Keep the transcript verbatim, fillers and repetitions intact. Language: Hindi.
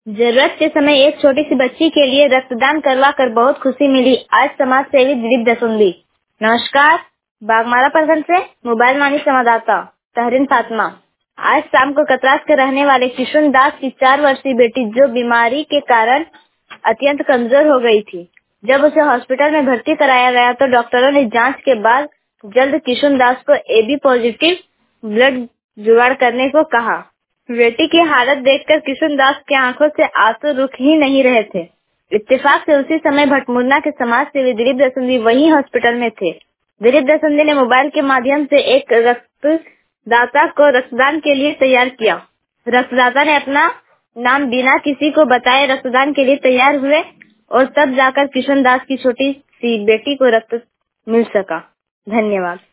जरूरत के समय एक छोटी सी बच्ची के लिए रक्तदान करवा कर बहुत खुशी मिली। आज समाज सेवी दिलीप दसुंदी। नमस्कार, बागमारा प्रखंड से मोबाइल वाणी संवाददाता तहरीन फातिमा। आज शाम को कतरास के रहने वाले किशुन दास की चार वर्षीय बेटी जो बीमारी के कारण अत्यंत कमजोर हो गई थी, जब उसे हॉस्पिटल में भर्ती कराया गया तो डॉक्टरों ने जांच के बाद जल्द किशुन दास को एबी पॉजिटिव ब्लड जुगाड़ करने को कहा। बेटी की हालत देखकर किशुन दास की आंखों से आंसू रुक ही नहीं रहे थे। इत्तेफाक से उसी समय भटमुरना के समाज सेवी दिलीप दसुंदी वही हॉस्पिटल में थे। दिलीप दसुंदी ने मोबाइल के माध्यम से एक रक्तदाता को रक्तदान के लिए तैयार किया। रक्तदाता ने अपना नाम बिना किसी को बताए रक्तदान के लिए तैयार हुए और तब जाकर किशुन दास की छोटी सी बेटी को रक्त मिल सका। धन्यवाद।